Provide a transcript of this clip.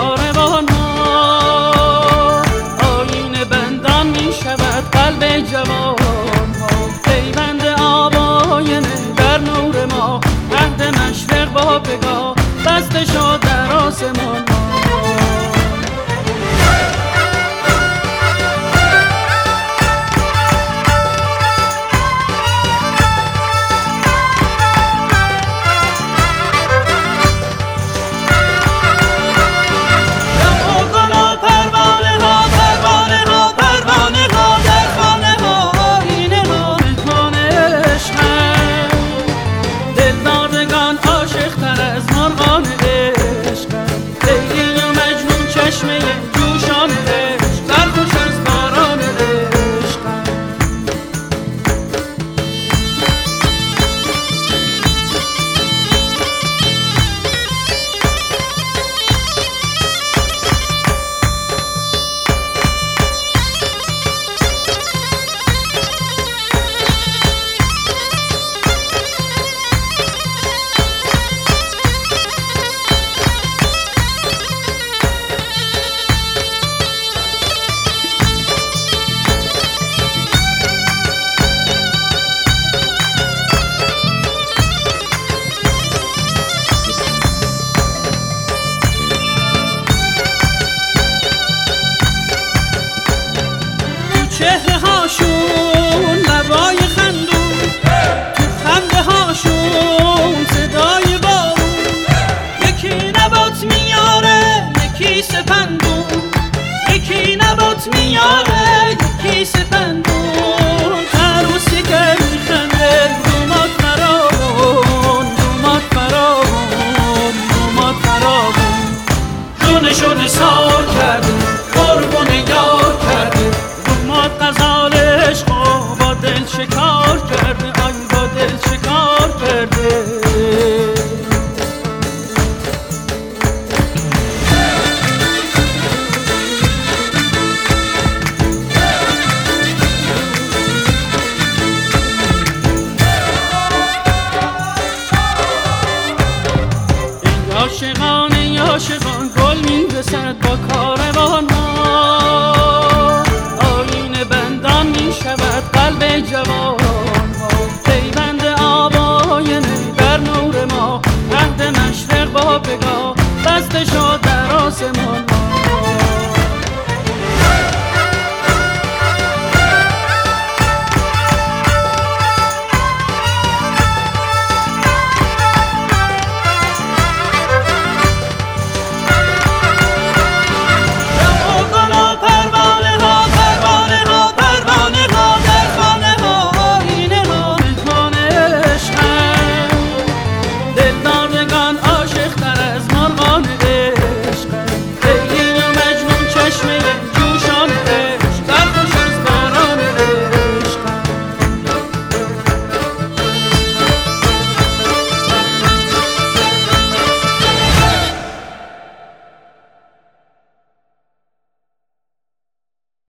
کاروان ها. آیین بندان می شود قلب جوان ها. پیوند آواینه در نور ما، عهد مشرق با پگاه بسته شد در آسمان ها. چهره هاشون لبای خندون، تو خنده هاشون صدای بارون. یکی نبات میاره یکی سپندون، یکی نبات میاره یکی سپندون. عروسی که میخنده دومات فراون، دومات فراون، دومات فراون. جونشون سار کرده